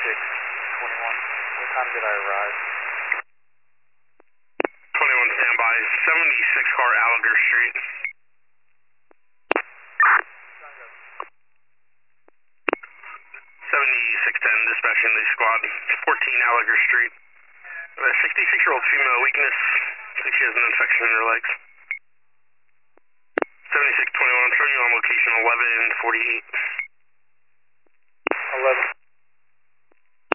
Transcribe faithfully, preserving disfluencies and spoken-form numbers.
seventy-six twenty-one. What time did I arrive? twenty-one standby, seventy-six car Alligator Street. seventy-six ten, dispatching the squad, fourteen Alligator Street. A sixty-six-year-old female, weakness. I think she has an infection in her legs. seventy-six twenty-one, I'm showing you on location eleven forty-eight.